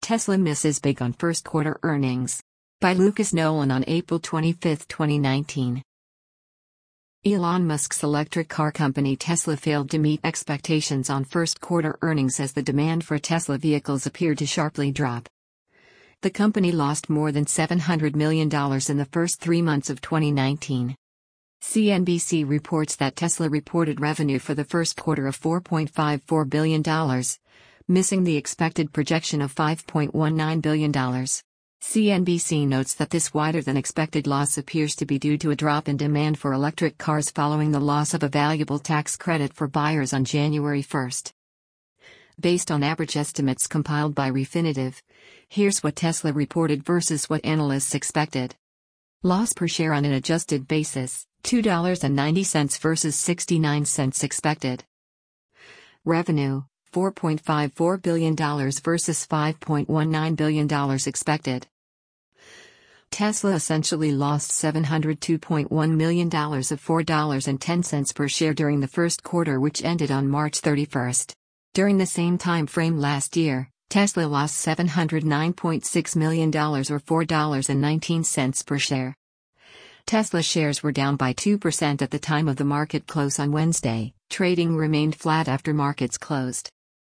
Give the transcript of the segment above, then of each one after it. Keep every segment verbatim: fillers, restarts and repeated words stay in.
Tesla misses big on first quarter earnings. By Lucas Nolan on April twenty-fifth, twenty nineteen. Elon Musk's electric car company Tesla failed to meet expectations on first quarter earnings as the demand for Tesla vehicles appeared to sharply drop. The company lost more than seven hundred million dollars in the first three months of twenty nineteen. C N B C reports that Tesla reported revenue for the first quarter of four point five four billion dollars, missing the expected projection of five point one nine billion dollars. C N B C notes that this wider-than-expected loss appears to be due to a drop in demand for electric cars following the loss of a valuable tax credit for buyers on January first. Based on average estimates compiled by Refinitiv, here's what Tesla reported versus what analysts expected. Loss per share on an adjusted basis, two dollars and ninety cents versus sixty-nine cents expected. Revenue, four point five four billion dollars versus five point one nine billion dollars expected. Tesla essentially lost seven hundred two point one million dollars of four dollars and ten cents per share during the first quarter, which ended on March thirty-first. During the same time frame last year, Tesla lost seven hundred nine point six million dollars or four dollars and nineteen cents per share. Tesla shares were down by two percent at the time of the market close on Wednesday. Trading remained flat after markets closed.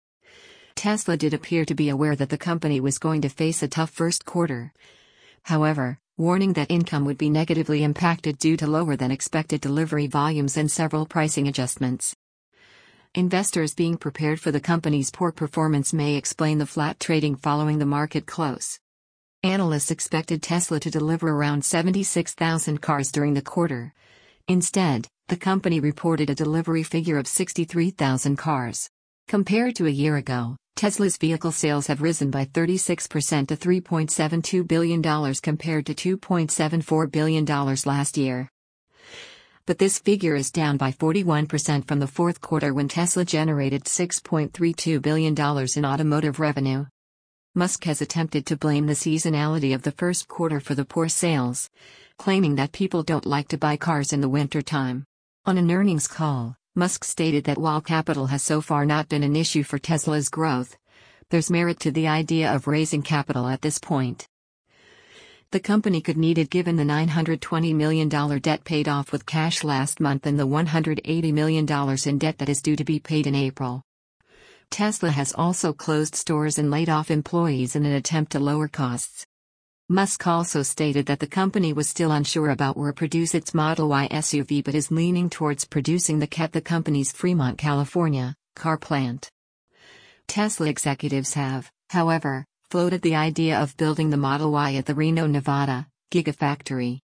Tesla did appear to be aware that the company was going to face a tough first quarter. However, warning that income would be negatively impacted due to lower than expected delivery volumes and several pricing adjustments. Investors being prepared for the company's poor performance may explain the flat trading following the market close. Analysts expected Tesla to deliver around seventy-six thousand cars during the quarter. Instead, the company reported a delivery figure of sixty-three thousand cars. Compared to a year ago, Tesla's vehicle sales have risen by thirty-six percent to three point seven two billion dollars compared to two point seven four billion dollars last year. But this figure is down by forty-one percent from the fourth quarter when Tesla generated six point three two billion dollars in automotive revenue. Musk has attempted to blame the seasonality of the first quarter for the poor sales, claiming that people don't like to buy cars in the winter time. On an earnings call, Musk stated that while capital has so far not been an issue for Tesla's growth, there's merit to the idea of raising capital at this point. The company could need it given the nine hundred twenty million dollars debt paid off with cash last month and the one hundred eighty million dollars in debt that is due to be paid in April. Tesla has also closed stores and laid off employees in an attempt to lower costs. Musk also stated that the company was still unsure about where to produce its Model Y S U V but is leaning towards producing the at the company's Fremont, California, car plant. Tesla executives have, however, floated the idea of building the Model Y at the Reno, Nevada, Gigafactory.